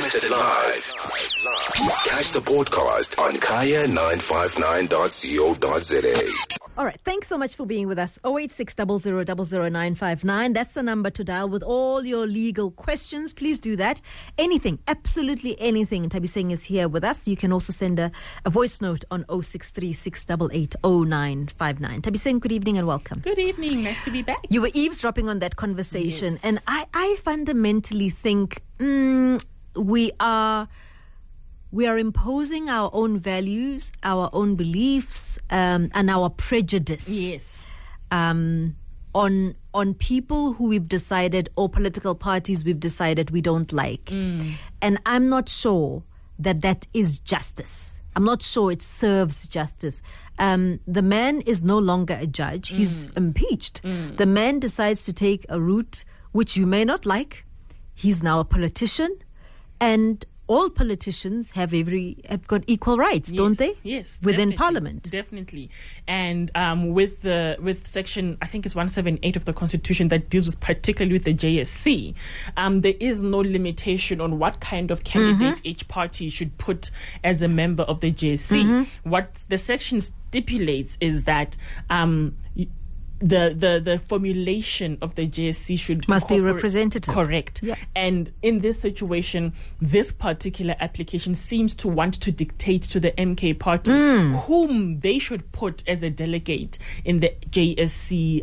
Broadcasted live. Catch the podcast on kaya959.co.za. All right, thanks so much for being with us. 086 00 00959. That's the number to dial with all your legal questions. Please do that. Anything, absolutely anything. Tabi Singh is here with us. You can also send a voice note on 063 688 0959. Tabi Singh, good evening and welcome. Good evening. Nice to be back. You were eavesdropping on that conversation, Yes. and I fundamentally think we are imposing our own values, our own beliefs, and our prejudice. Yes. On people who we've decided, or political parties we've decided we don't like. And I'm not sure that is justice. I'm not sure it serves justice. The man is no longer a judge. He's impeached. The man decides to take a route which you may not like. He's now a politician, and all politicians have got equal rights, don't they? Yes, within definitely, Parliament. Definitely. And with section, I think it's 178 of the Constitution that deals with particularly with the JSC, there is no limitation on what kind of candidate each party should put as a member of the JSC. What the section stipulates is that the formulation of the JSC must be representative. Correct. Yeah. And in this situation, this particular application seems to want to dictate to the MK party whom they should put as a delegate in the JSC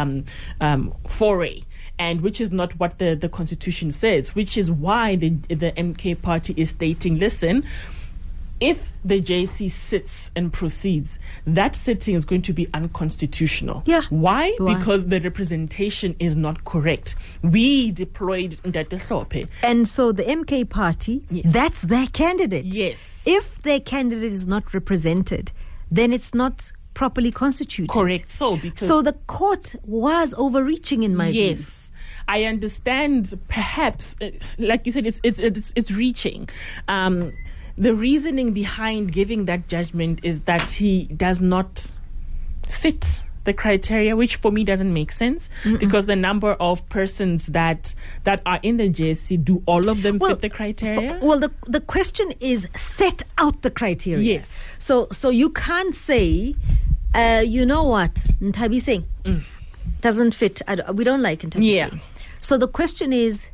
foray. And which is not what the Constitution says, which is why the MK party is stating, listen, if the JSC sits and proceeds, that sitting is going to be unconstitutional. Yeah. Why? Because the representation is not correct. We deployed Ndate Hlophe. And so the MK party, Yes. that's their candidate. Yes. If their candidate is not represented, then it's not properly constituted. Correct. So the court was overreaching in my view. Yes. I understand perhaps, like you said, it's reaching. The reasoning behind giving that judgment is that he does not fit the criteria, which for me doesn't make sense, because the number of persons that are in the JSC, do all of them fit the criteria? Well, the question is set out the criteria. Yes. So you can't say, you know what, Ntabi Singh doesn't fit. We don't like Ntabi Singh. So the question is,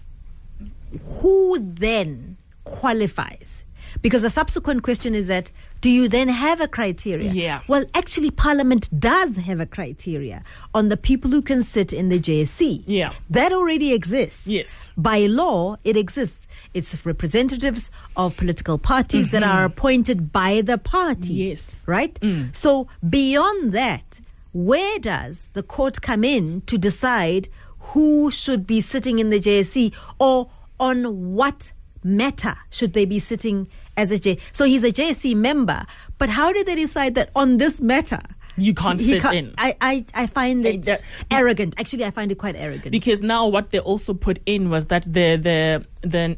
who then qualifies? Because the subsequent question is that, do you then have a criteria? Yeah. Well, actually, Parliament does have a criteria on the people who can sit in the JSC. Yeah. That already exists. Yes. By law, it exists. It's representatives of political parties that are appointed by the party. Yes. Right? So beyond that, where does the court come in to decide who should be sitting in the JSC, or on what matter should they be sitting as a J? So he's a JSC member, but how did they decide that on this matter You can't sit in? I find it arrogant. Actually, I find it quite arrogant. Because now what they also put in was that the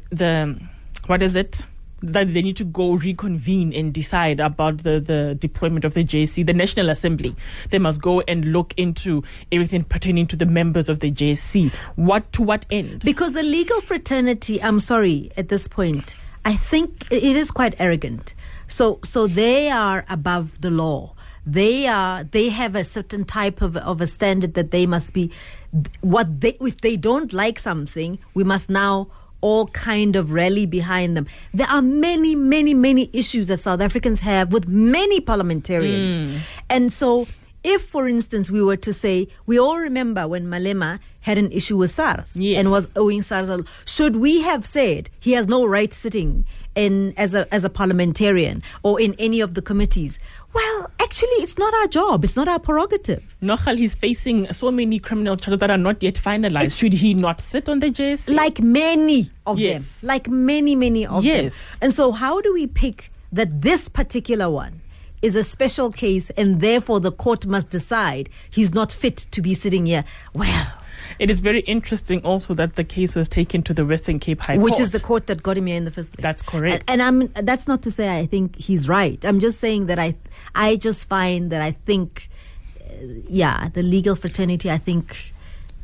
what is it? That they need to go reconvene and decide about the deployment of the JSC, the National Assembly. They must go and look into everything pertaining to the members of the JSC. To what end? Because the legal fraternity, I'm sorry, at this point, I think it is quite arrogant. So they are above the law. They have a certain type of a standard that they must be. If they don't like something, we must now all kind of rally behind them. There are many, many, many issues that South Africans have with many parliamentarians. And so if, for instance, we were to say, we all remember when Malema had an issue with SARS and was owing SARS, should we have said he has no right sitting in as a parliamentarian or in any of the committees? Well, actually, it's not our job. It's not our prerogative. Nochal, he's facing so many criminal charges that are not yet finalized. Should he not sit on the JSC? Like many of them. Like many, many of them. And so how do we pick that this particular one is a special case and therefore the court must decide he's not fit to be sitting here? Well, it is very interesting also that the case was taken to the Western Cape High Court. Which is the court that got him here in the first place. That's correct. And that's not to say I think he's right. I'm just saying that I just find that I think, the legal fraternity, I think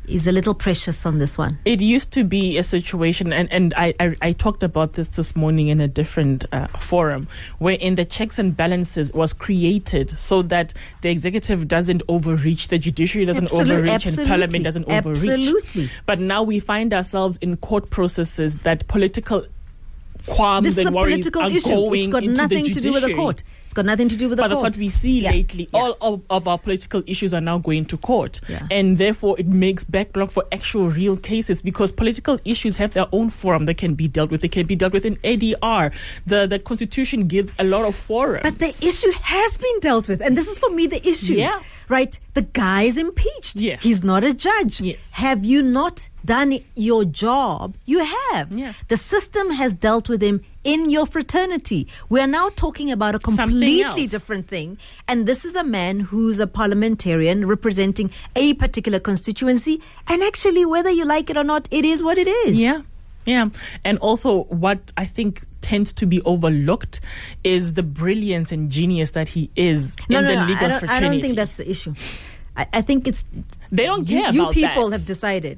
is a little precious on this one. It used to be a situation, and I talked about this morning in a different forum, wherein the checks and balances was created so that the executive doesn't overreach, the judiciary doesn't overreach, and parliament doesn't overreach. Absolutely. But now we find ourselves in court processes that political qualms This is and a worries political are issue. going It's got into nothing the to do with the judiciary. court. It's got nothing to do with the But court. that's what we see Yeah. lately. Yeah. All of our political issues are now going to court. Yeah. And therefore, it makes backlog for actual real cases, because political issues have their own forum that can be dealt with. They can be dealt with in ADR. The Constitution gives a lot of forums. But the issue has been dealt with. And this is, for me, the issue. Yeah. Right? The guy is impeached. Yeah. He's not a judge. Yes. Have you not done your job? You have. Yeah. The system has dealt with him in your fraternity. We are now talking about a Something completely else. different thing. And this is a man who's a parliamentarian representing a particular constituency. And actually, whether you like it or not, it is what it is. Yeah. Yeah. And also, what I think tends to be overlooked is the brilliance and genius that he is in the legal fraternity. I don't think that's the issue. I think it's... They don't care you about people that. have decided.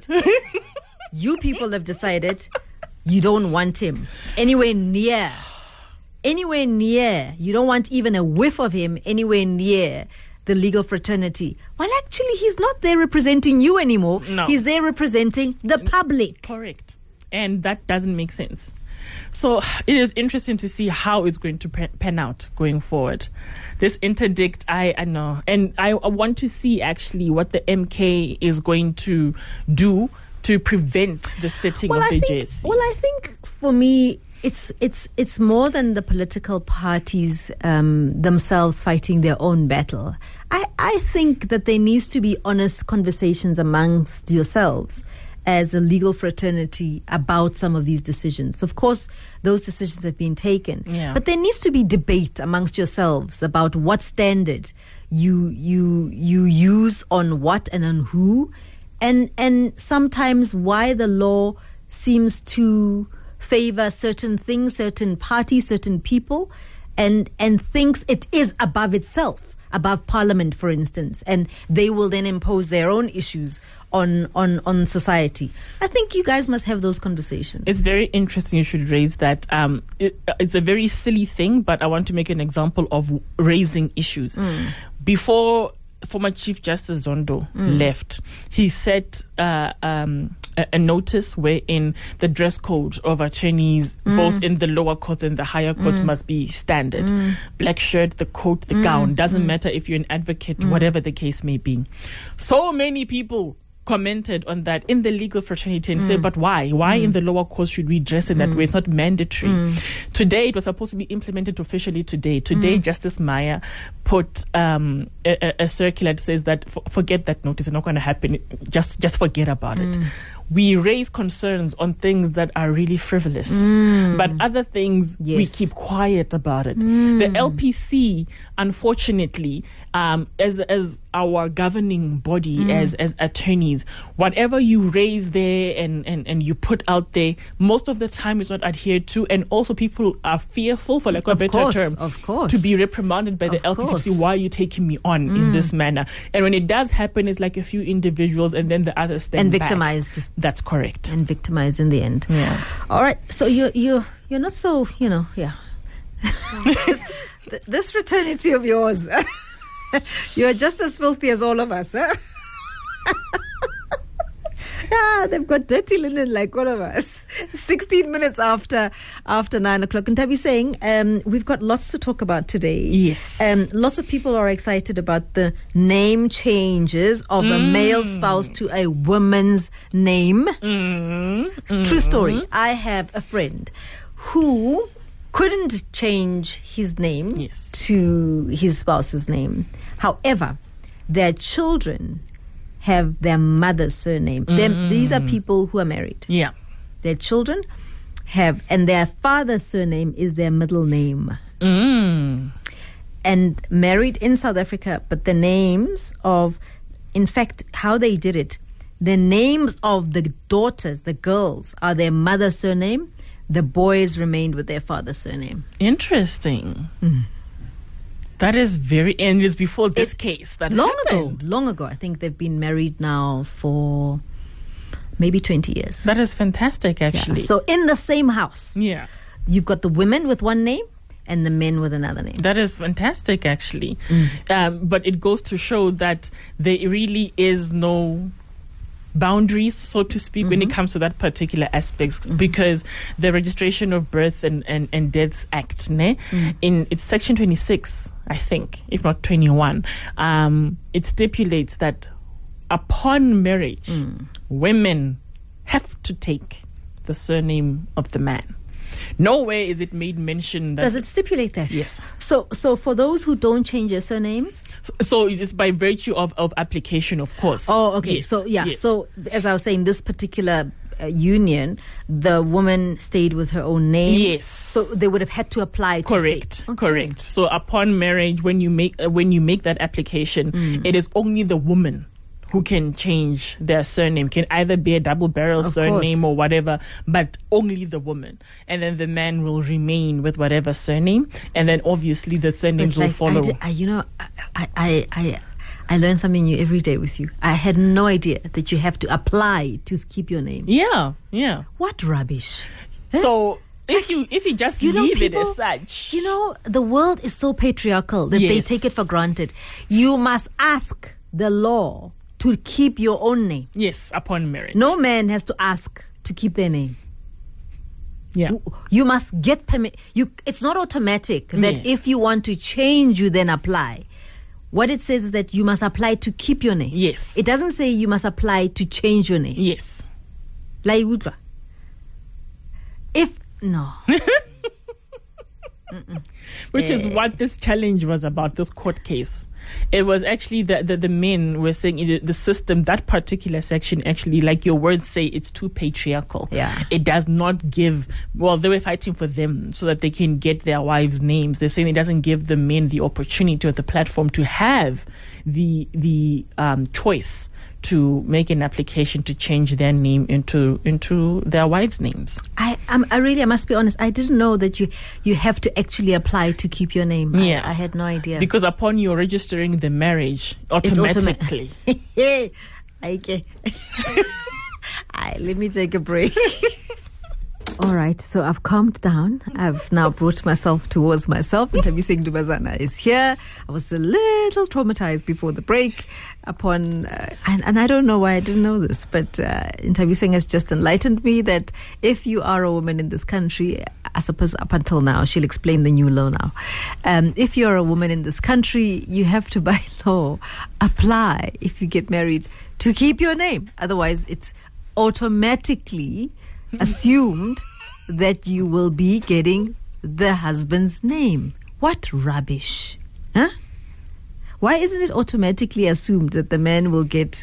You people have decided you don't want him anywhere near. Anywhere near. You don't want even a whiff of him anywhere near the legal fraternity. Well, actually, he's not there representing you anymore. No. He's there representing the public. Correct. And that doesn't make sense. So it is interesting to see how it's going to pan out going forward. This interdict, I know. And I want to see actually what the MK is going to do to prevent the sitting of the JSC. Well, I think for me, it's more than the political parties themselves fighting their own battle. I think that there needs to be honest conversations amongst yourselves as a legal fraternity about some of these decisions. Of course, those decisions have been taken. Yeah. But there needs to be debate amongst yourselves about what standard you use on what and on who, and sometimes why the law seems to favor certain things, certain parties, certain people, and thinks it is above itself, above Parliament, for instance, and they will then impose their own issues on society. I think you guys must have those conversations. It's very interesting you should raise that. It's a very silly thing, but I want to make an example of raising issues. Before former Chief Justice Zondo left, he set a notice wherein the dress code of attorneys, both in the lower courts and the higher courts, must be standard. Black shirt, the coat, the gown. Doesn't matter if you're an advocate, whatever the case may be. So many people commented on that in the legal fraternity and said, but why? Why in the lower courts should we dress in that way? It's not mandatory. Today, it was supposed to be implemented officially today. Today, Justice Maya put a circular that says that forget that notice, it's not going to happen. Just forget about it. We raise concerns on things that are really frivolous, but other things we keep quiet about it. The LPC, unfortunately, as our governing body, as attorneys, whatever you raise there and you put out there, most of the time it's not adhered to, and also people are fearful, for lack of a better term, to be reprimanded by the LPC. Why are you taking me on in this manner? And when it does happen, it's like a few individuals, and then the others stand and back. victimized. That's correct. And victimized in the end. Yeah. All right. So you're not so, yeah. This fraternity of yours, you're just as filthy as all of us. Huh? Yeah, they've got dirty linen like all of us. 16 minutes after 9 o'clock. And Tabi saying, we've got lots to talk about today. Yes. Lots of people are excited about the name changes of a male spouse to a woman's name. True story. I have a friend who couldn't change his name to his spouse's name. However, their children have their mother's surname. These are people who are married. Yeah. Their children have, and their father's surname is their middle name. And married in South Africa, but the names of, in fact, how they did it, the names of the daughters, the girls, are their mother's surname. The boys remained with their father's surname. Interesting. That is very, and it's before this case that long happened. ago. I think they've been married now for maybe 20 years. That is fantastic, Yeah. actually. So in the same house, Yeah. you've got the women with one name and the men with another name. That is fantastic, actually. But it goes to show that there really is no boundaries, so to speak, when it comes to that particular aspect, because the Registration of Birth and Deaths Act, in its section 26, I think, if not 21, it stipulates that upon marriage, women have to take the surname of the man. Nowhere is it made mention that. Does it stipulate that? Yes. So for those who don't change their surnames? So it is by virtue of application, of course. Oh, okay. Yes, So, yeah. yes. So, as I was saying, this particular union, the woman stayed with her own name. Yes. So they would have had to apply to Correct. stay. Okay. Correct. So upon marriage, when you make that application, it is only the woman who can change their surname. Can either be a double barrel Of surname course. or whatever, but only the woman. And then the man will remain with whatever surname, and then obviously the surnames will follow. I learn something new every day with you. I had no idea that you have to apply to keep your name. Yeah, yeah. What rubbish. So if you just You know, leave people- it as such, You know, the world is so patriarchal that they Yes. take it for granted. You must ask the law to keep your own name. yes, upon marriage. No man has to ask to keep their name. Yeah. You must get permit. It's not automatic that Yes. if you want to change, you then apply. What it says is that you must apply to keep your name. Yes. It doesn't say you must apply to change your name. Yes. Like Woodwa. If no. Which is what this challenge was about, this court case. It was actually the men were saying the system, that particular section, actually, like your words say, it's too patriarchal. Yeah. It does not give, well, they were fighting for them so that they can get their wives' names. They're saying it doesn't give the men the opportunity or the platform to have the choice to make an application to change their name into their wives' names. I must be honest. I didn't know that you have to actually apply to keep your name. Yeah. I had no idea. Because upon you registering the marriage, It's automatically. Okay. Let me take a break. All right, so I've calmed down. I've now brought myself towards myself. Ntabiseng Dubazana is here. I was a little traumatized before the break upon, and I don't know why I didn't know this, but Ntabiseng has just enlightened me that if you are a woman in this country, I suppose up until now, she'll explain the new law now. If you're a woman in this country, you have to, by law, apply if you get married to keep your name. Otherwise, it's automatically assumed that you will be getting the husband's name. What rubbish. Huh? Why isn't it automatically assumed that the man will get...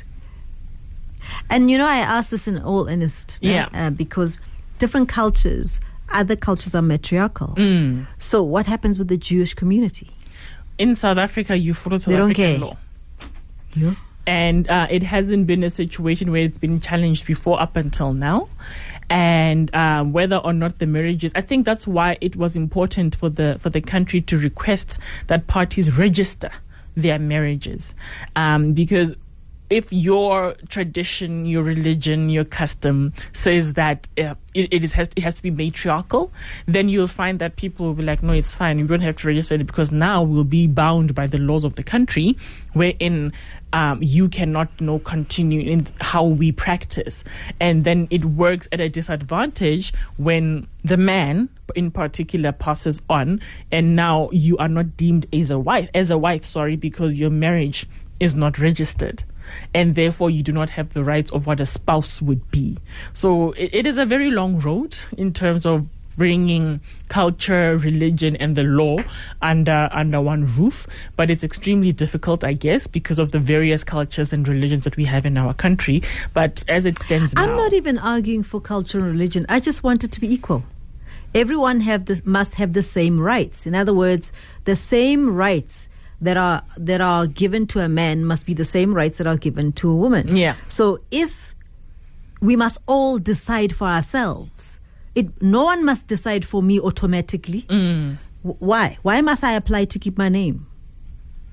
And I ask this in all earnest. Because different cultures, other cultures are matriarchal. So what happens with the Jewish community? In South Africa, you follow South They don't African care. law. Yeah. And it hasn't been a situation where it's been challenged before up until now. And whether or not the marriages, I think that's why it was important for the country to request that parties register their marriages, because if your tradition, your religion, your custom says that it has to be matriarchal, then you'll find that people will be like, no, it's fine, you don't have to register it, because now we'll be bound by the laws of the country, wherein you cannot continue in how we practice. And then it works at a disadvantage when the man in particular passes on, and now you are not deemed as a wife, because your marriage is not registered, and therefore you do not have the rights of what a spouse would be. So it is a very long road in terms of bringing culture, religion, and the law under one roof. But it's extremely difficult, I guess, because of the various cultures and religions that we have in our country. But as it stands now... I'm not even arguing for culture and religion. I just want it to be equal. Everyone must have the same rights. In other words, the same rights that are given to a man must be the same rights that are given to a woman. Yeah. So if we must all decide for ourselves, no one must decide for me automatically. Why? Why must I apply to keep my name?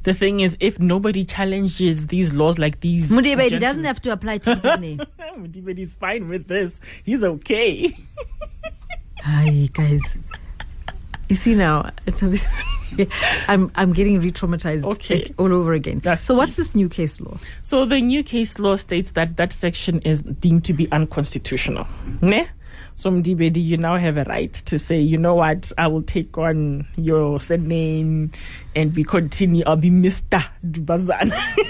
The thing is, if nobody challenges these laws like these, Mudibedi doesn't have to apply to his name. Mudibedi's fine with this. He's okay. Hi guys. You see now, I'm getting re-traumatized all over again. So what's this new case law? So the new case law states that section is deemed to be unconstitutional. Ne? So Mdibedi, you now have a right to say, you know what, I will take on your surname and we continue. I'll be Mr. Dubazan.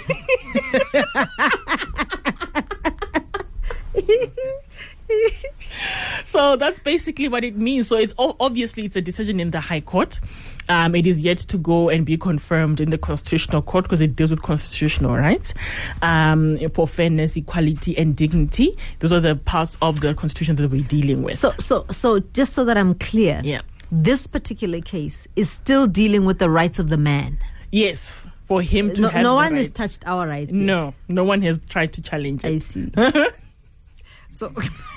So that's basically what it means. So it's obviously it's a decision in the High Court. It is yet to go and be confirmed in the Constitutional Court because it deals with constitutional rights for fairness, equality, and dignity. Those are the parts of the Constitution that we're dealing with. So just so that I'm clear, this particular case is still dealing with the rights of the man. Yes, for him to have no the one rights. has touched our rights. No one has tried to challenge it. I see. So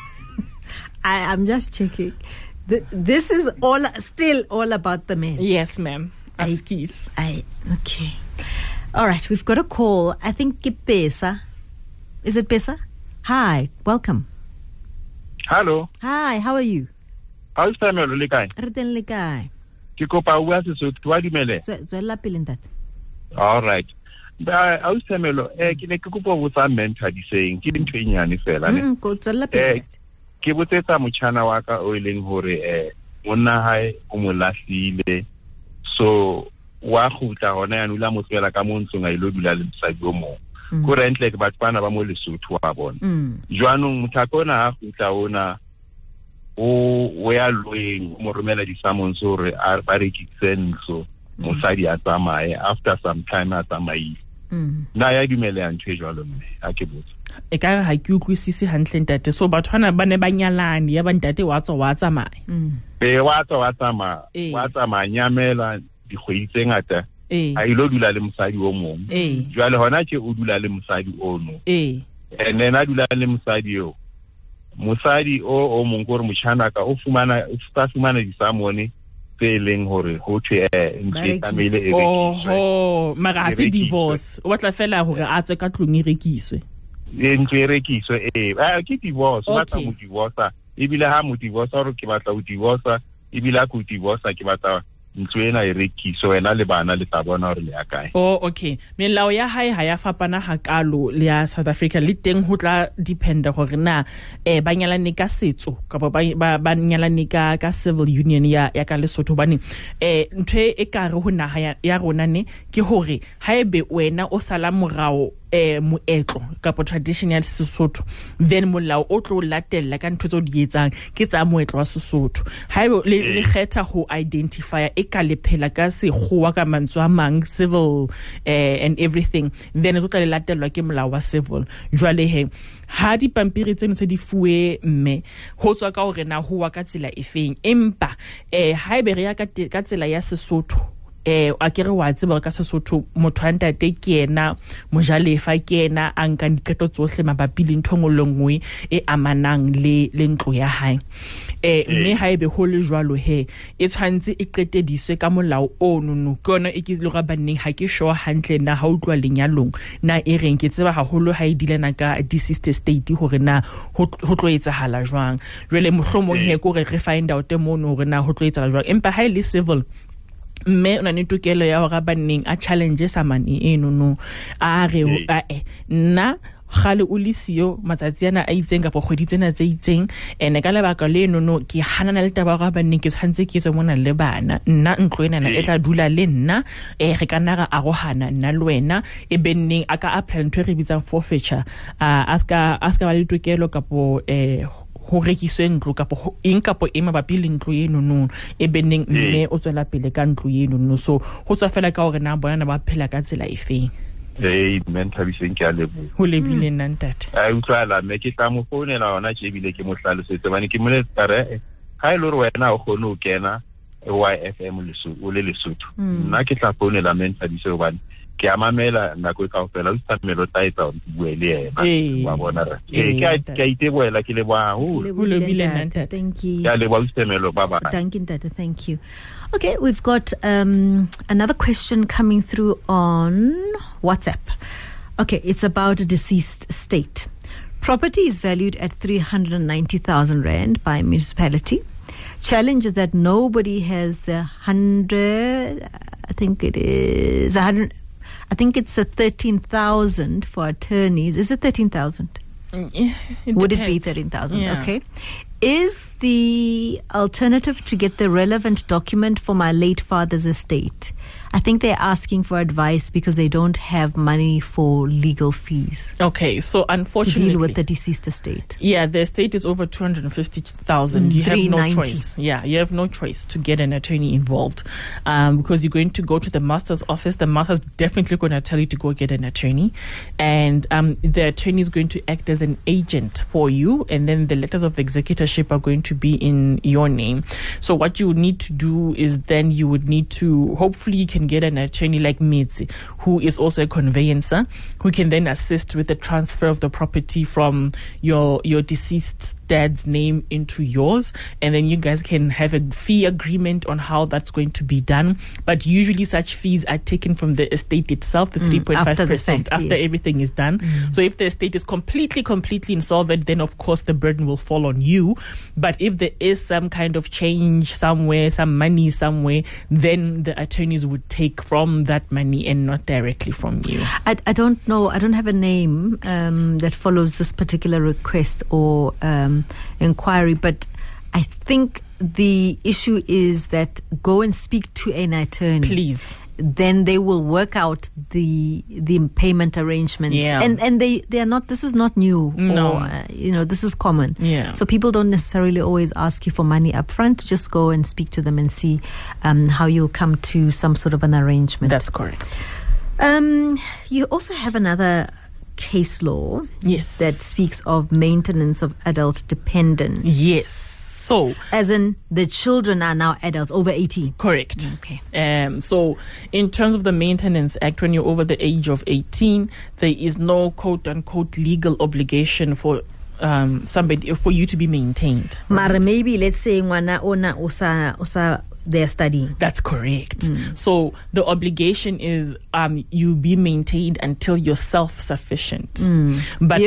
I'm just checking. This is still all about the men. Yes, ma'am. Askis. Okay. All right, we've got a call. I think Pesa. Is it Pesa? Hi, welcome. Hello. Hi, how are you? How's Samuel le kae? Re teng le kae? Ke kopa o bua Sesotho wa dumele. Tswela pele ntate. All right. How's Samuel? Ke ne ke kopa o botsa mentor di saying ke ntwe nyane fela ne. Go tswela pele. Ke botsetsa motjhana wa ka o ileng hore monna hae o mo lahlile. So wa khutla hona ya nula mo tswela ka mo ntsong a ilo dula le mosadi o mo. Go rentle ke batho bana ba mo Lesotho wa bona. Jwanong mutakona ha khutla ona o ya loeng mo romela di summons hore a ba rekitse ntlo mosadi a tsamaye after some time a tsamaye. Na ya dumele ya ntwe jwalo mme a ke botsa. E ka ha ke utlwisise hantle ntate. So batho bana ba ne ba nyalane ya ba ntate wa tsamaya. Wa tsamaya nyamela dikgwedi tse ngata. A ilo dula le mosadi o mong. Jwale hona ke o dula le mosadi o no. Ene na dula le mosadi o. Mosadi o mong gore motjhana ka o fumana di samone feeling hore ho thwe ntse tamele e rekiswe. Mara ha se divorce. O batla fela hore a tswe ka tlong e rekiswe. Ntse e rekiswe ke divorce o batla mo divorce ebile ha mo divorce o re ke batla o divorce ebile a go divorce ke batla ntwena e rekiswe wena le bana le tla bona hore le ya kae. Okay. Melao ya hae ha ya fapana hakalo le ya South Africa le teng ho tla dependa hore na ba nyalane ka setso ka ba nyalane ka civil union ya ka Lesotho bane ntwe e ka re ho naha ya rona ne ke hore haebe wena o sala morao moetlo kapo tradition ya Sesotho then molao o tlo latella ka ntwe tso di etsang ke tsa moetlo wa Sesotho haebe le kgetha ho identify e ka lephela ka sekgowa ka mantswe a mang civil and everything then e tlo le latellwa ke molao wa civil. Jwale he ha di pampiri tseno tse di fuwe mme ho tswa ka hore na huwa ka tsela efeng empa haebe re ya ka tsela ya Sesotho a kere wa tseba ka Sesotho motho a ntate ke ena mojalefa ke ena a nka diketo tsohle mabapi le ntho ngolongwe e amanang le ntlo ya hae mme haebe ho le jwalo he e tshwantse e qetediswe ka molao ono no ke ona e ke le ga baneng ha ke sure hantle na ha utlwa lenyalong na e reng ke tseba haholo ha e dilena ka di sister state hore na ho tlo etsahala jwang jwale mohlomong he ko re find out mono hore na ho tlo etsahala jwang empa ha ile civil mme ona ne tokelo ya hore baneng a challenge samane eno no a re nna gale o lisio matsatsi ana a itseng ka bogwedi tsena tse itseng ene ka lebaka le no ke hanana le taba ga baneng ke tshwantse ke tswe mona le bana nna ntlo ena e tla dula le nna re kana ga arohana nna le wena e benneng aka apply ntwe re bitsang forfeiture aska ba le tokelo kapo ho rekiswe ntlo kapo eng kapo e mabapi le ntlo eno no e beneng mme o tswela pele ka ntlo eno no so ho tswa fela ka hore na bona ba phela ka tsela efeng. Mentor biseng ke a lebo ho lebile nna ntate a utlwala me ke tla mo founela ona ke bile ke mo hlalosetse bane ke mo le tsare ha ile re wena o khone o kena YFM o le Lesotho nna ke tla founela mentor biseng bane ke amamela nako e kaofela o tsamelo taetsa o bue le ena wa bona re ke iteboela ke le ba thank you ya le ba ustemelo baba thank you. Okay, we've got another question coming through on WhatsApp. Okay, it's about a deceased estate. Property is valued at 390,000 rand by municipality. Challenge is that nobody has the 100, I think it's a 13,000 for attorneys. Is it 13,000? Would it be 13,000? Yeah. Okay. Is the alternative to get the relevant document for my late father's estate? I think they're asking for advice because they don't have money for legal fees. Okay, so unfortunately, to deal with the deceased estate. Yeah, the estate is over 250,000. You have no 390. choice. Yeah, you have no choice to get an attorney involved, because you're going to go to the master's office. The master's definitely going to tell you to go get an attorney, and the attorney is going to act as an agent for you, and then the letters of executorship are going to be in your name. So what you would need to do is then you would need to, hopefully you can get an attorney like Mitzi, who is also a conveyancer, who can then assist with the transfer of the property from your deceased dad's name into yours, and then you guys can have a fee agreement on how that's going to be done. But usually such fees are taken from the estate itself, the 3.5% after everything is done. So if the estate is completely insolvent, then of course the burden will fall on you. But if there is some kind of change somewhere, some money somewhere, then the attorneys would take from that money and not directly from you. I don't know. I don't have a name that follows this particular request or inquiry, but I think the issue is that go and speak to an attorney, please. Then they will work out the payment arrangements. Yeah. And they are not, this is not new. No. Or, this is common. Yeah. So people don't necessarily always ask you for money up front. Just go and speak to them and see how you'll come to some sort of an arrangement. That's correct. You also have another case law, yes, that speaks of maintenance of adult dependents. Yes. So, as in the children are now adults over 18. Correct. Okay. So, in terms of the Maintenance Act, when you're over the age of 18, there is no quote unquote legal obligation for somebody for you to be maintained. Mara, maybe let's say ngwana ona osa they're studying. That's correct. So the obligation is you be maintained until you're self-sufficient. But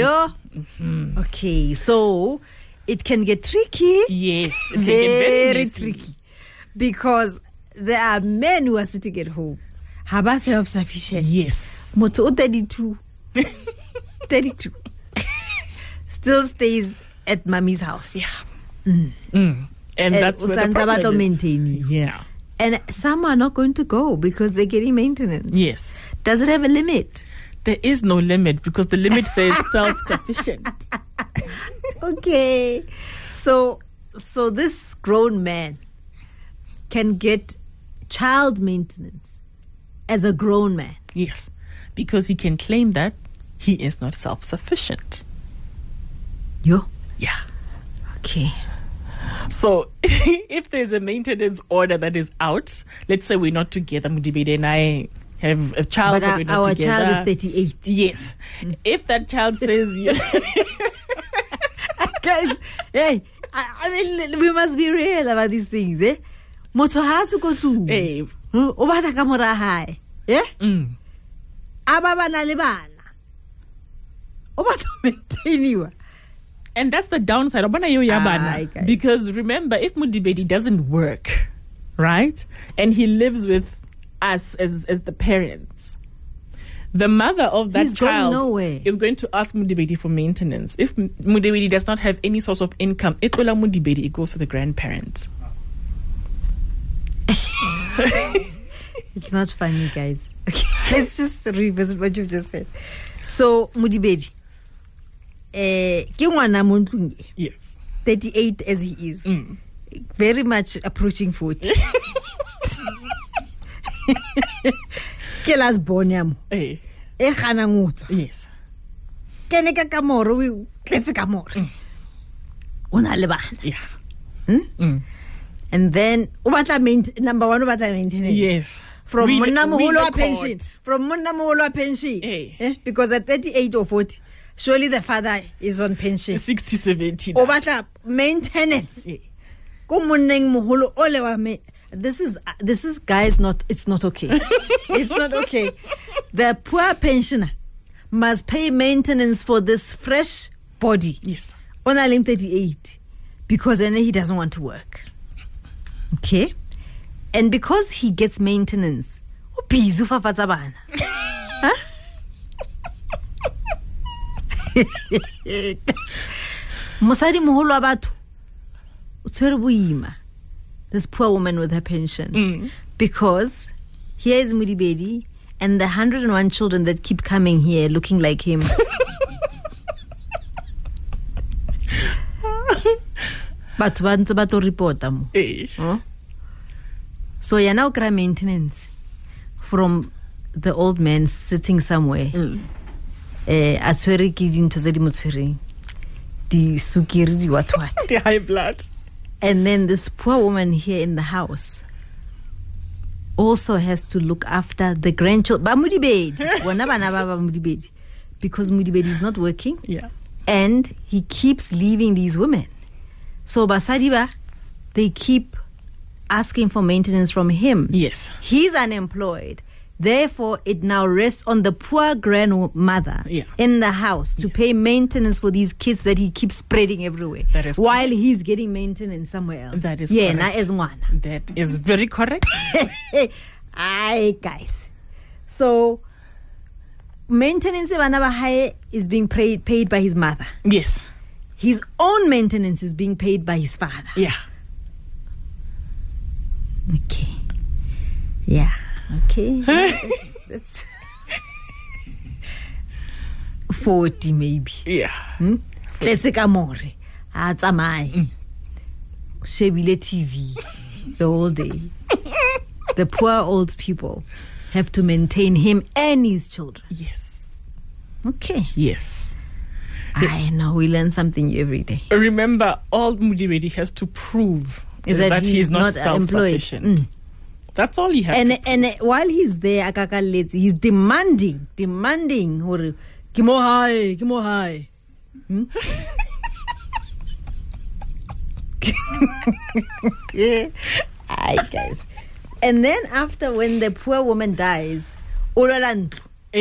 okay, so it can get tricky. Yes, it can very get tricky, because there are men who are sitting at home, haba self-sufficient. Yes, moto 32, 32, still stays at mommy's house. Yeah. And that's where the problem is. Yeah. And some are not going to go because they're getting maintenance. Yes. Does it have a limit? There is no limit because the limit says self-sufficient. Okay. So this grown man can get child maintenance as a grown man. Yes. Because he can claim that he is not self-sufficient. Yeah. Okay. So, if there's a maintenance order that is out, let's say we're not together, Mudibede and I have a child, but we're not our together. Child is 38. Yes. If that child says, guys, hey, I mean, we must be real about these things, eh? Motho ha se go tlu. Hey. O batla ka mora hae. Eh? Aba bana le bana. O batla maintainiwa. And that's the downside. Because remember, if Mudibedi doesn't work, right, and he lives with us as the parents, the mother of that child is going to ask Mudibedi for maintenance. If Mudibedi does not have any source of income, it goes to the grandparents. It's not funny, guys. Okay, let's just revisit what you've just said. So, Mudibedi. Yes, 38 as he is, very much approaching 40. Kelas boniam. Yes. Kene ka kamoro we ketse kamoro. Una le bana. Yeah. And then number one, maintenance. Yes. from We Monna Moholo record. pension. From Monna Moholo pension. Eh. Because at 38 or 40, surely the father is on pension. 60, 70. O batla maintenance. Eh. Ko monneng moholo ole wa me. This is guys, it's not okay. It's not okay. The poor pensioner must pay maintenance for this fresh body. Yes. On a 38 because then he doesn't want to work. Okay? And because he gets maintenance, ubizu fafatsa bana. Huh? Mosadi moholo wa batho o tshwere boima. This poor woman with her pension. Because here is Mudibedi and the 101 children that keep coming here looking like him. But once about to report them. So you now cry maintenance from the old man sitting somewhere. Aswere ki dinto tse di mo tshwereng. Di sukiri di what. The high blood. And then this poor woman here in the house also has to look after the grandchildren. Ba Mudibedi. Bona bana ba Mudibedi. Because Mudibedi is not working. Yeah. And he keeps leaving these women. So Basadiba, they keep asking for maintenance from him. Yes. He's unemployed. Therefore, it now rests on the poor grandmother in the house to pay maintenance for these kids that he keeps spreading everywhere. That is while he's getting maintenance somewhere else. That is correct. That is very correct. Aye, guys. So, maintenance is being paid by his mother. Yes. His own maintenance is being paid by his father. Yeah. Okay. Yeah. Okay. That's 40 maybe. Yeah. Let's take a more. Shebile TV the whole day. The poor old people have to maintain him and his children. Yes. Okay. Yes. I know we learn something new every day. Remember, all Mudibedi has to prove is that he's not self-sufficient. That's all he has to prove. And while he's there, he's demanding hore ke mo hae. Yeah. Aye, guys. And then after, when the poor woman dies, olola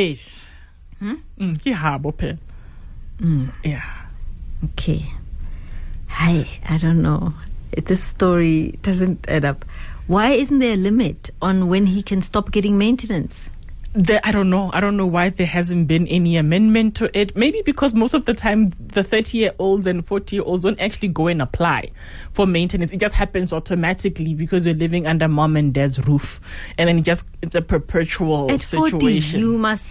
ntlo. Ke habo pe. Yeah. Okay. I don't know. This story doesn't add up. Why isn't there a limit on when he can stop getting maintenance? I don't know. I don't know why there hasn't been any amendment to it. Maybe because most of the time the 30-year-olds and 40-year-olds don't actually go and apply for maintenance. It just happens automatically because you're living under mom and dad's roof. And then it's a perpetual At 40, situation. you must...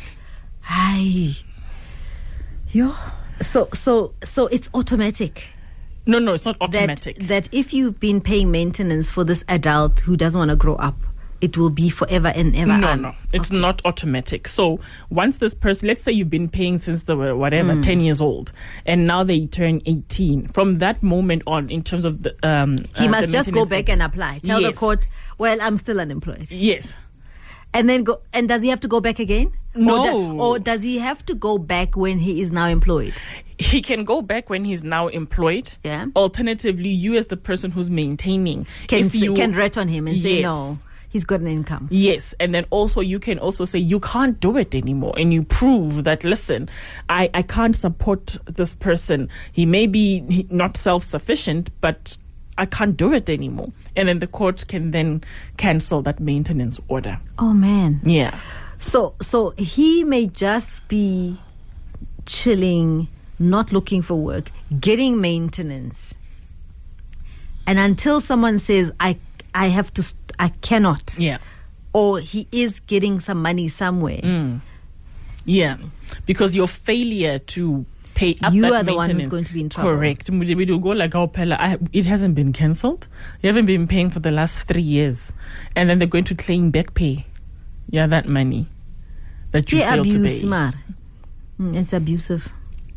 So it's automatic. No, it's not automatic. That if you've been paying maintenance for this adult who doesn't want to grow up, it will be forever and ever. No, it's not automatic. So once this person, let's say you've been paying since they were 10 years old, and now they turn 18. From that moment on, in terms of the he must just go maintenance back and apply. Tell the court, well, I'm still unemployed. Yes. And then go. And does he have to go back again? No. Or does he have to go back when he is now employed? He can go back when he's now employed. Yeah. Alternatively, you as the person who's maintaining can rat on him and say Yes. no. He's got an income. Yes, and then also you can also say you can't do it anymore, and you prove that, listen, I can't support this person. He may be not self-sufficient, but I can't do it anymore. And then the court can then cancel that maintenance order. Oh man. Yeah. So he may just be chilling, not looking for work, getting maintenance. And until someone says, I cannot. Yeah. Or he is getting some money somewhere. Yeah. Because your failure to pay up You that are the one who's maintenance- going to be in trouble. Correct. We do go like, it hasn't been cancelled. You haven't been paying for the last 3 years. And then they're going to claim back pay. Yeah, that money that you failed to abuse, pay. It's abusive.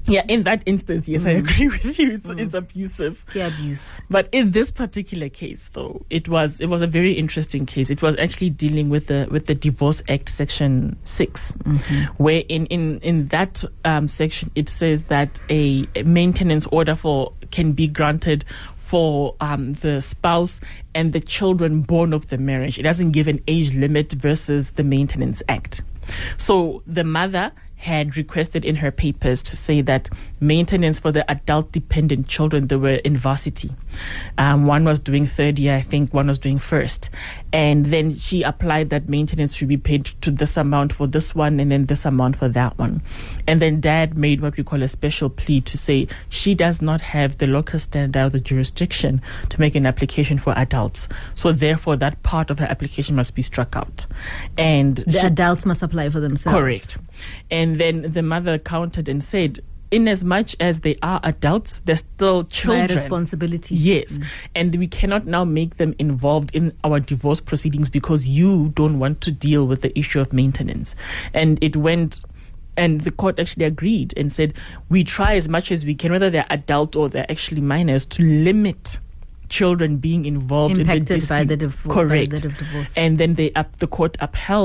Yeah, in that instance, yes, I agree with you. It's abusive. Yeah, abuse. But in this particular case, though, it was a very interesting case. It was actually dealing with the Divorce Act, Section 6, where in that section it says that a maintenance order can be granted for the spouse and the children born of the marriage. It doesn't give an age limit versus the Maintenance Act. So the mother had requested in her papers to say that maintenance for the adult dependent children, they were in varsity. One was doing third year, I think one was doing first. And then she applied that maintenance should be paid to this amount for this one and then this amount for that one. And then dad made what we call a special plea to say she does not have the locus standi or the jurisdiction to make an application for adults. So therefore that part of her application must be struck out. And the adults must apply for themselves. Correct. And then the mother countered and said, in as much as they are adults, they're still children. My responsibility. Yes. And we cannot now make them involved in our divorce proceedings because you don't want to deal with the issue of maintenance. And it went, and the court actually agreed and said, we try as much as we can, whether they're adult or they're actually minors, to limit children being involved impacted in the dispute. by the divorce. Correct. And then the court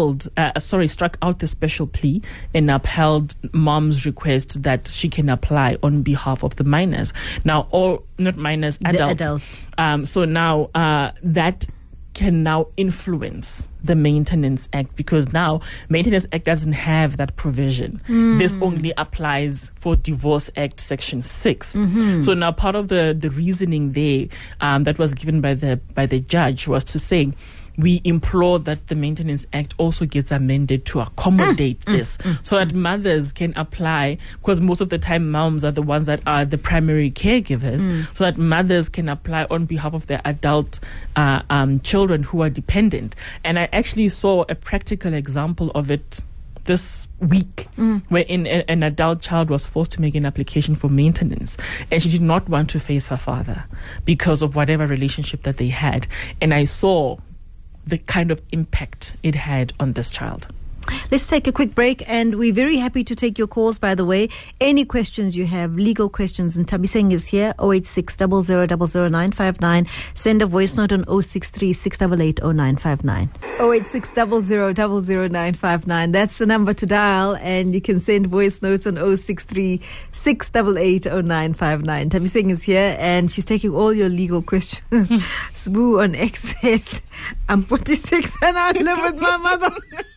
struck out the special plea and upheld mom's request that she can apply on behalf of the minors. Now, not minors, adults. So now that can now influence the Maintenance Act because now Maintenance Act doesn't have that provision. This only applies for Divorce Act Section 6. So now part of the reasoning there that was given by the judge was to say we implore that the Maintenance Act also gets amended to accommodate this so that mothers can apply, because most of the time moms are the ones that are the primary caregivers, so that mothers can apply on behalf of their adult children who are dependent. And I actually saw a practical example of it this week, wherein an adult child was forced to make an application for maintenance, and she did not want to face her father because of whatever relationship that they had. And I saw the kind of impact it had on this child. Let's take a quick break, and we're very happy to take your calls, by the way. Any questions you have, legal questions, and Thabiseng is here, 086 00959. Send a voice note on 063 688 0959. 086 00959. That's the number to dial, and you can send voice notes on 063 688 0959. Thabiseng is here, and she's taking all your legal questions. Sbu on excess. I'm 46 and I live with my mother.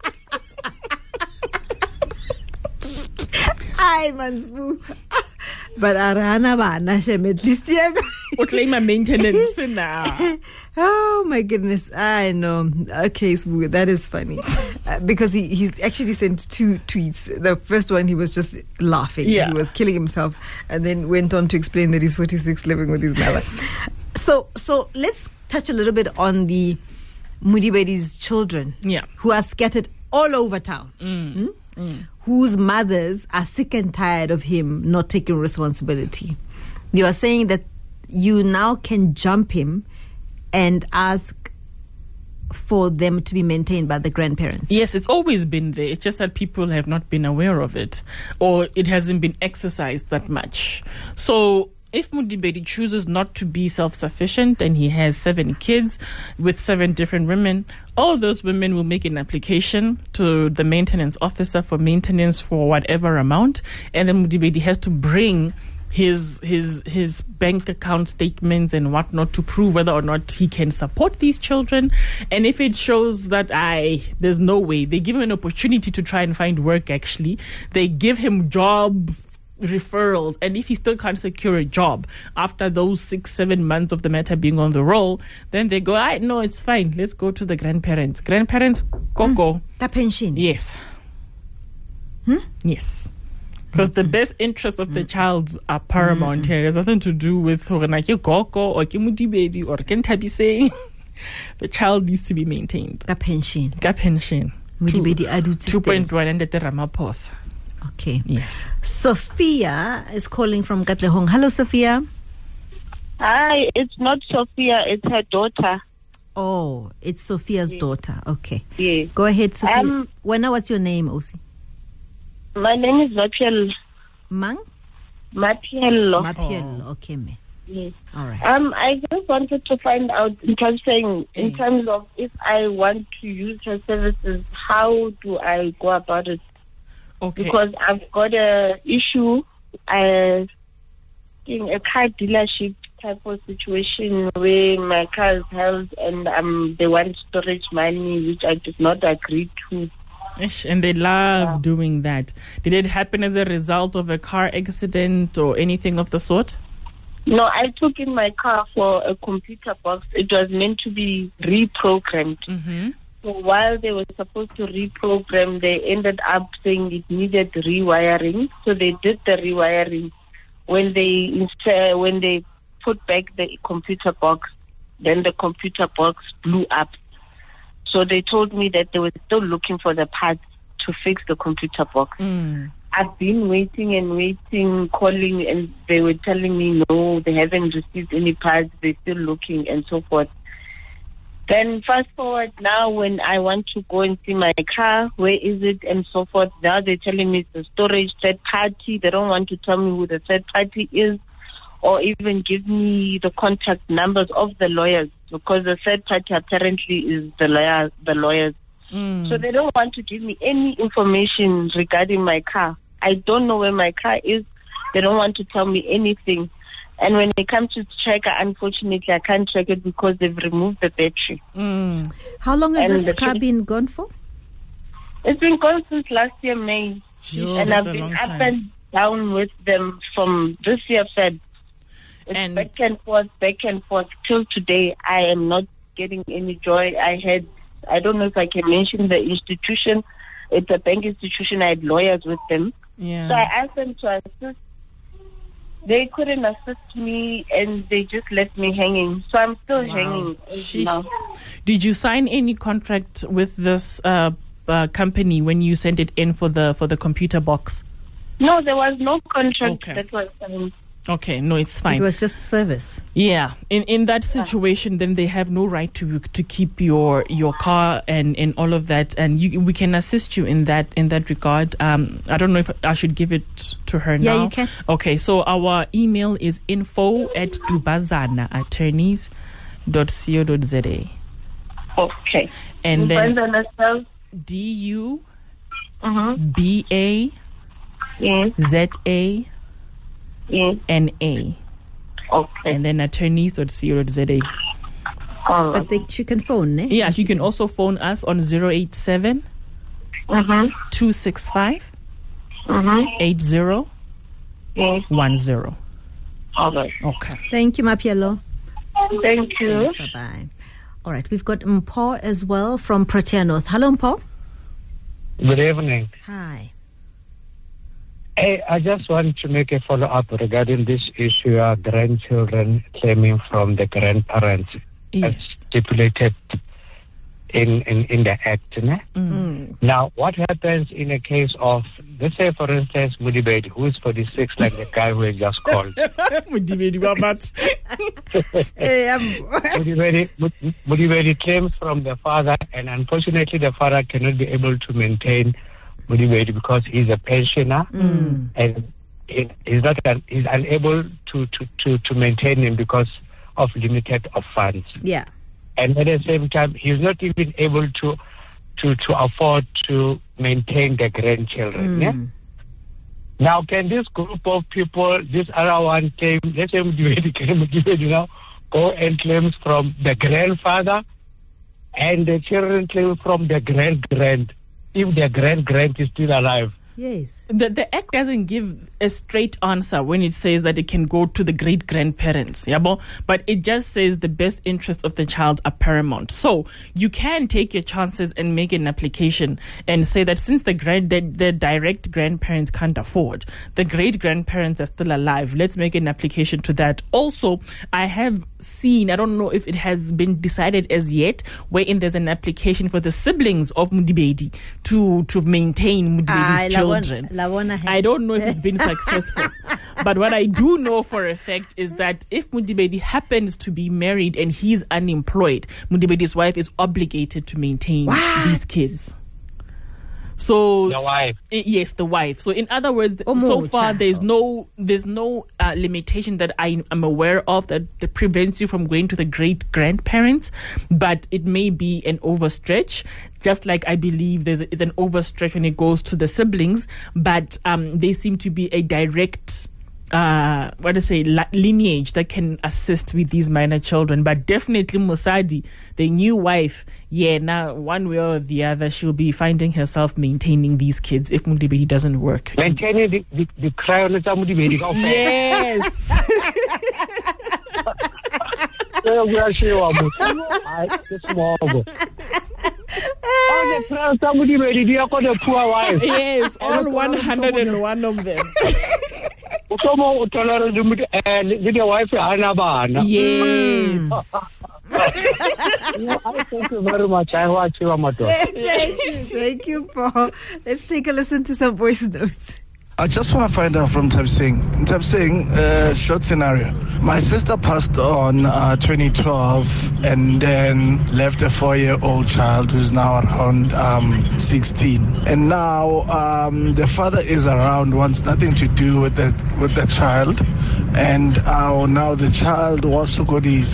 Ay, Mansbu. But arana bana shem at least What claim my maintenance now? Oh my goodness, I know. Okay, Sbu, that is funny because he's actually sent 2 tweets. The first one, he was just laughing. Yeah. He was killing himself, and then went on to explain that he's 46 living with his mother. So let's touch a little bit on the Mudibedi's children, who are scattered all over town, whose mothers are sick and tired of him not taking responsibility. You are saying that you now can jump him and ask for them to be maintained by the grandparents. Yes, it's always been there. It's just that people have not been aware of it, or it hasn't been exercised that much. So if Mudibedi chooses not to be self-sufficient and he has 7 kids with 7 different women, all those women will make an application to the maintenance officer for maintenance for whatever amount, and then Mudibedi has to bring his bank account statements and whatnot to prove whether or not he can support these children. And if it shows that there's no way, they give him an opportunity to try and find work. Actually, they give him job referrals, and if he still can't secure a job after those 6-7 months of the matter being on the roll, then they go, no, it's fine, let's go to the grandparents. Go the pension. Yes. Yes, because the best interests of the child are paramount here. It has nothing to do with Goko or Mudibedi or Thabiseng. The child needs to be maintained. Ka pension. Mudibedi 2.1 and the Ramaphosa. Okay. Yes. Sophia is calling from Katlehong. Hello, Sophia. Hi, it's not Sophia, it's her daughter. Oh, it's Sophia's daughter. Okay. Yes. Go ahead, Sophia. What's your name, Osi? My name is Vapiel. Mang? Mapiello. Okay, me. Yes. All right. I just wanted to find out in terms of if I want to use her services, how do I go about it? Okay. Because I've got a issue in a car dealership type of situation where my car is held and they want storage money, which I did not agree to. Ish, and they love doing that. Did it happen as a result of a car accident or anything of the sort? No, I took in my car for a computer box. It was meant to be reprogrammed. Mm-hmm. So while they were supposed to reprogram, they ended up saying it needed rewiring. So they did the rewiring. When they put back the computer box, then the computer box blew up. So they told me that they were still looking for the parts to fix the computer box. I've been waiting, calling, and they were telling me, no, they haven't received any parts, they're still looking, and so forth. Then fast forward now, when I want to go and see my car, where is it, and so forth. Now they're telling me it's a storage third party. They don't want to tell me who the third party is, or even give me the contact numbers of the lawyers, because the third party apparently is the lawyers. So they don't want to give me any information regarding my car. I don't know where my car is. They don't want to tell me anything. And when they come to check, unfortunately, I can't check it because they've removed the battery. How long has this car been gone for? It's been gone since last year, May. And I've been up and down with them from this year, Feb. It's back and forth till today. I am not getting any joy. I don't know if I can mention the institution. It's a bank institution. I had lawyers with them. Yeah. So I asked them to assist. They couldn't assist me, and they just left me hanging. So I'm still hanging now. Did you sign any contract with this company when you sent it in for the computer box? No, there was no contract that was signed. Okay, no, it's fine. It was just service. Yeah, in that situation, then they have no right to keep your car and all of that, and we can assist you in that regard. I don't know if I should give it to her now. Yeah, you can. Okay, so our email is info@dubazanaattorneys.co.za. Okay. And then DUBAZANA. ZA. Yes. NA. Okay. And then attorneys.co.za. All right. But she can phone, eh? Yeah, you can also phone us on 087 265 8010. Yes. All right. Okay. Thank you, Mapiello. Thank you. Thanks, bye-bye. All right, we've got Mpho as well from Protea North. Hello, Mpho. Good evening. Hi. Hey, I just want to make a follow-up regarding this issue of grandchildren claiming from the grandparents as stipulated in the Act. Now, what happens in a case of, let's say, for instance, Mudibedi, who is 46, like the guy who I just called. Mudibedi claims from the father, and unfortunately the father cannot be able to maintain Mudibedi because he's a pensioner, and he's unable to maintain him because of limited of funds. Yeah. And at the same time, he's not even able to afford to maintain the grandchildren. Yeah? Now, can this group of people, this other one claim, let's say Mudibedi now, go and claims from the grandfather, and the children claim from the grand, if the grand is still alive? Yes. The Act doesn't give a straight answer when it says that it can go to the great-grandparents, but it just says the best interest of the child are paramount. So you can take your chances and make an application and say that since the direct grandparents can't afford, the great-grandparents are still alive, let's make an application to that. Also, I have seen, I don't know if it has been decided as yet, wherein there's an application for the siblings of Mudibedi to maintain Mudibedi's children. I don't know if it's been successful. But what I do know for a fact is that if Mudibedi happens to be married and he's unemployed, Mudibedi's wife is obligated to maintain these kids. So The wife. Yes, the wife. So in other words, so more far child. there's no limitation that I am aware of that prevents you from going to the great grandparents, but it may be an overstretch. Just like I believe it's an overstretch when it goes to the siblings, but they seem to be a direct lineage that can assist with these minor children. But definitely Mosadi, the new wife, now one way or the other, she'll be finding herself maintaining these kids if Mudibedi doesn't work. Maintaining the crown of somebody. Yes. Somebody made the poor wife. Yes, all 101 of them. Yes. Thank you very much. I watch you, Amato. Thank you, Paul. Let's take a listen to some voice notes. I just want to find out from Tabsing. Short scenario. My sister passed on 2012 and then left a 4-year-old child who's now around 16. And now the father is around, wants nothing to do with the child. And now the child was Sogoris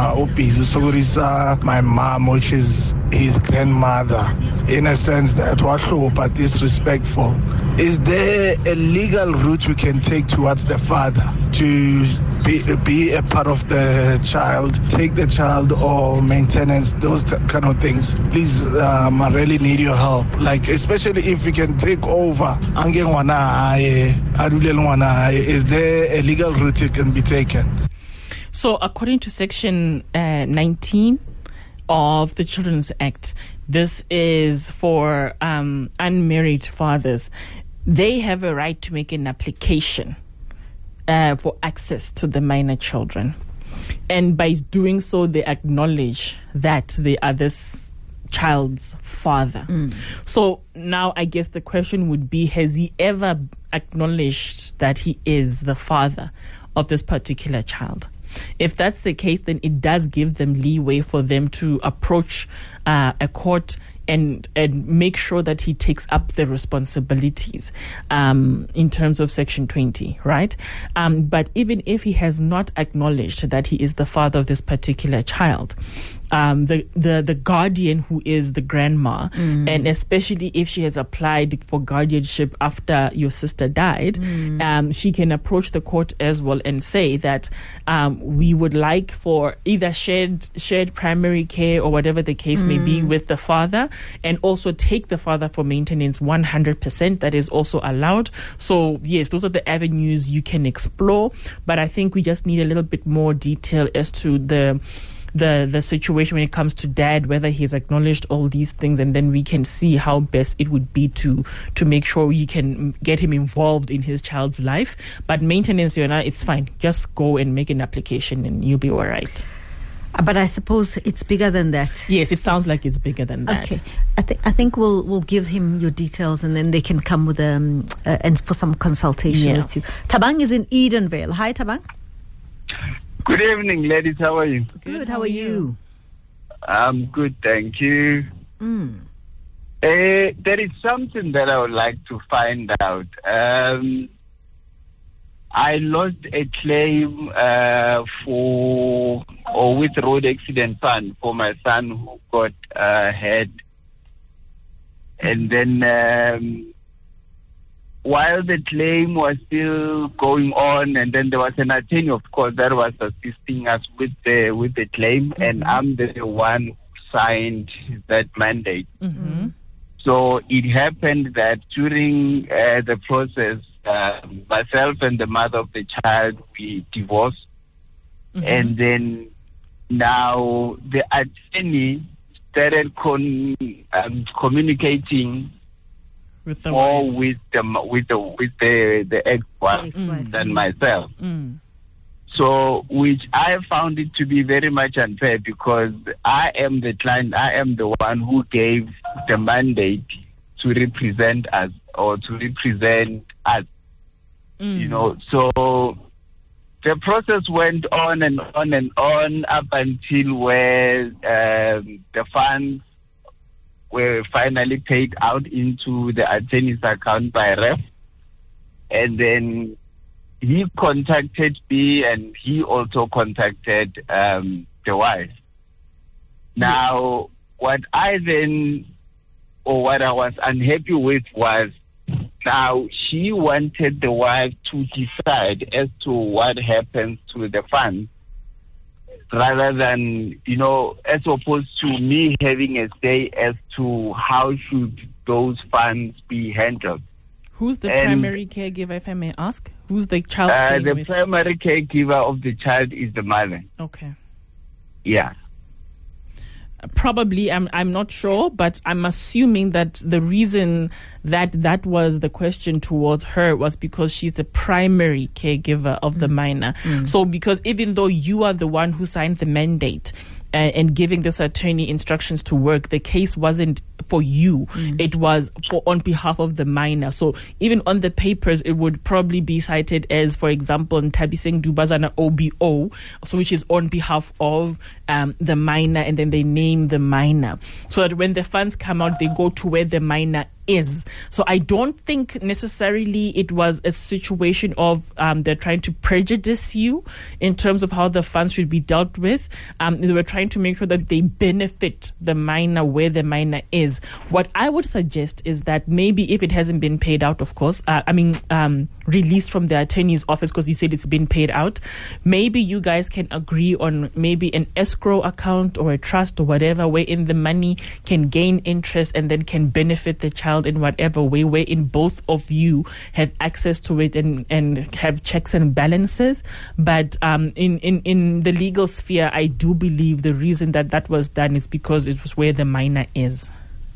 my mom, which is his grandmother, in a sense that what but disrespectful. Is there a legal route we can take towards the father to be a part of the child, take the child or maintenance, those kind of things? Please, I really need your help. Like, especially if we can take over. Is there a legal route that can be taken? So according to section 19 of the Children's Act, this is for unmarried fathers. They have a right to make an application for access to the minor children. And by doing so, they acknowledge that they are this child's father. So now I guess the question would be, has he ever acknowledged that he is the father of this particular child? If that's the case, then it does give them leeway for them to approach a court and make sure that he takes up the responsibilities in terms of Section 20, right? But even if he has not acknowledged that he is the father of this particular child, the guardian, who is the grandma, and especially if she has applied for guardianship after your sister died, she can approach the court as well and say that we would like for either shared primary care or whatever the case may be with the father, and also take the father for maintenance 100%. That is also allowed. So yes, those are the avenues you can explore, but I think we just need a little bit more detail as to the situation when it comes to dad, whether he's acknowledged all these things, and then we can see how best it would be to make sure we can get him involved in his child's life. But maintenance, it's fine. Just go and make an application and you'll be all right. But I suppose it's bigger than that. Yes, it sounds like it's bigger than that. Okay, I think we'll give him your details, and then they can come with and for some consultation with you. Tabang is in Edenvale. Hi, Tabang. Good evening, ladies. How are you? Good. How are you? I'm good, thank you. There is something that I would like to find out. I lost a claim with road accident fund for my son who got hurt, and then while the claim was still going on, and then there was an attorney, of course, that was assisting us with the claim, and I'm the one who signed that mandate. So it happened that during the process, myself and the mother of the child, we divorced. And then now the attorney started communicating with the more wife. with the ex-wife than myself. So, which I found it to be very much unfair, because I am the client, I am the one who gave the mandate to represent us, or to represent us. So the process went on and on and on up until where the funds were finally paid out into the attorney's account by ref. And then he contacted me, and he also contacted the wife. Now, what I was unhappy with was, now she wanted the wife to decide as to what happens to the funds, rather than, as opposed to me having a say as to how should those funds be handled. Who's the primary caregiver, if I may ask? Who's the child staying with? The primary caregiver of the child is the mother. Okay. Yeah. Probably, I'm not sure, but I'm assuming that the reason that was the question towards her was because she's the primary caregiver of the minor. So because even though you are the one who signed the mandate and giving this attorney instructions to work, the case wasn't for you. It was on behalf of the minor. So even on the papers, it would probably be cited as, for example, Nthabiseng Dubazana OBO, so which is on behalf of the minor, and then they name the minor. So that when the funds come out, they go to where the minor is. So I don't think necessarily it was a situation of they're trying to prejudice you in terms of how the funds should be dealt with. They were trying to make sure that they benefit the minor where the minor is. What I would suggest is that maybe if it hasn't been paid out, of course, released from the attorney's office, because you said it's been paid out, maybe you guys can agree on maybe an escrow account or a trust or whatever, wherein the money can gain interest and then can benefit the child in whatever way, wherein both of you have access to it and have checks and balances. But in the legal sphere, I do believe the reason that was done is because it was where the minor is.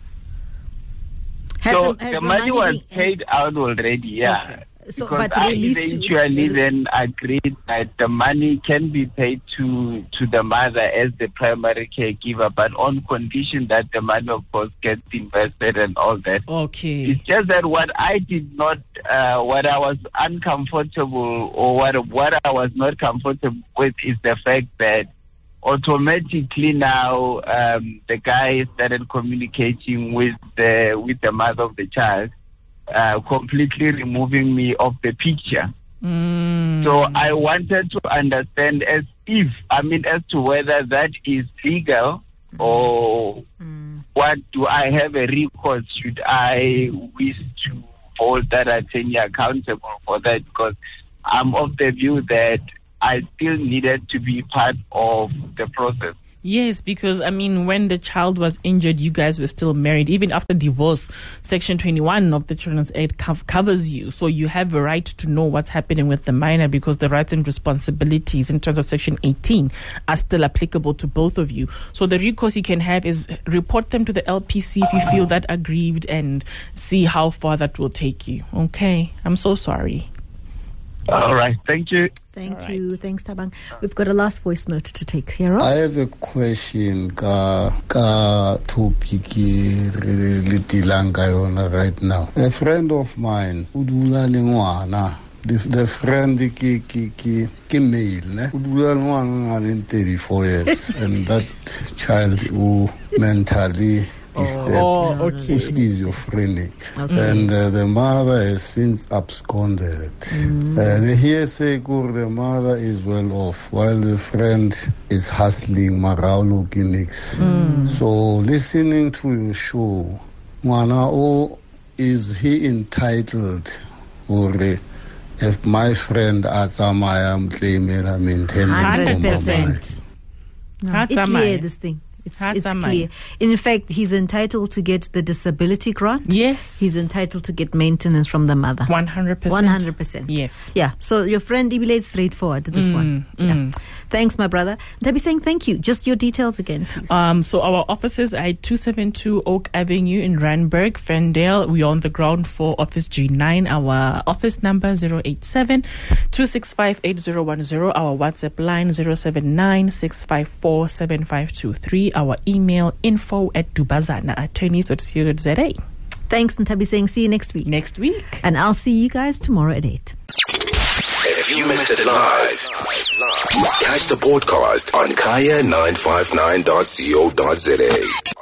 So the money was paid out already, yeah. Okay. So, because but I eventually then agreed that the money can be paid to the mother as the primary caregiver, but on condition that the money, of course, gets invested and all that. Okay. It's just that what I did not, what I was uncomfortable, or what I was not comfortable with, is the fact that automatically now the guy started communicating with the mother of the child, completely removing me off the picture. So I wanted to understand as to whether that is legal, or what do I have a recourse should I wish to hold that attorney accountable for that, because I'm of the view that I still needed to be part of the process. Yes, because, when the child was injured, you guys were still married. Even after divorce, Section 21 of the Children's Act covers you. So you have a right to know what's happening with the minor, because the rights and responsibilities in terms of Section 18 are still applicable to both of you. So the recourse you can have is report them to the LPC if you feel that aggrieved, and see how far that will take you. Okay? I'm so sorry. All right. Thank you. Thank you. Thanks, Thabang. We've got a last voice note to take. Hero? I have a question ka topic right now. A friend of mine, udula lengwana. The friend ki male, ne? Udula lengwana 34 years, and that child who mentally is schizophrenic. And the mother has since absconded. The hearsay the mother is well off, while the friend is hustling Maraulo clinics. So listening to your show, Mwana, is he entitled, or if my friend Atsamaya am claiming I maintain 100%. It's clear, this thing. It's clear. In fact, he's entitled to get the disability grant. Yes. He's entitled to get maintenance from the mother. 100%. 100%. Yes. Yeah. So your friend Ibile is straightforward, this one. Yeah. Thanks, my brother. Nthabiseng, thank you. Just your details again, please. So our offices are at 272 Oak Avenue in Randburg, Ferndale. We're on the ground floor, office G9. Our office number 087-265-8010. Our WhatsApp line 079-654-7523. Our email info@dubazana@attorneys.co.za. Thanks, Nthabiseng. See you next week. And I'll see you guys tomorrow at 8. If you missed it live, catch the podcast on kaya959.co.za.